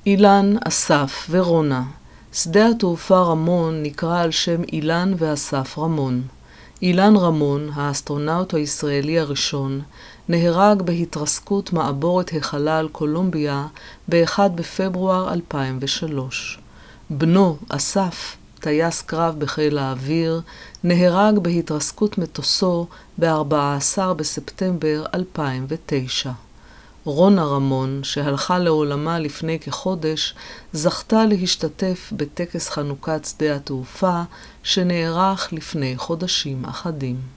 אילן, אסף ורונה. שדה התעופה רמון נקרא על שם אילן ואסף רמון. אילן רמון, האסטרונאוט הישראלי הראשון, נהרג בהתרסקות מעבורת החלל קולומביה ב-1 בפברואר 2003. בנו, אסף, טייס קרב בחיל האוויר, נהרג בהתרסקות מטוסו ב-14 בספטמבר 2009. רונה רמון, שהלכה לעולמה לפני כחודש, זכתה להשתתף בטקס חנוכת שדה התעופה שנערך לפני חודשים אחדים.